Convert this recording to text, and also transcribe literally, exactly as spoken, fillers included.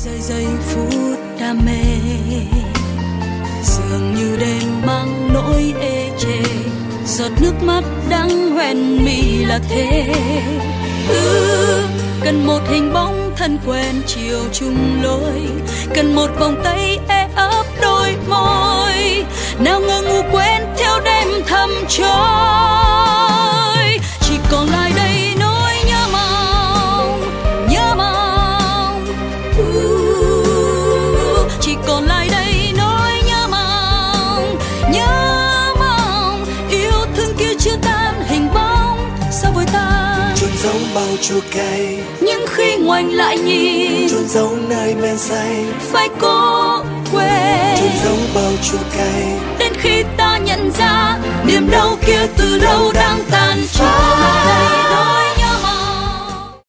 giây giây phút đam mê, dường như đêm mang nỗi ê chề, giọt nước mắt đắng hoen mi là thế. Ừ, cần một hình bóng thân quen chiều chung lối, cần một vòng tay e ấp đôi môi, nào ngờ ngủ quên theo đêm thầm trôi. Chỉ còn lại đây nỗi nhớ mong, nhớ mong. Uh, chỉ còn lại đây nỗi nhớ mong, nhớ mong. Yêu thương kia chưa tan hình bóng sao vội tan, chôn giấu bao chua cay. nhưng khi ngoảnh lại nhìn, chôn giấu nơi men say, phải cố quên. chôn giấu bao chua cay. Đến khi ta nhận ra niềm đau kia từ lâu đang tàn trở.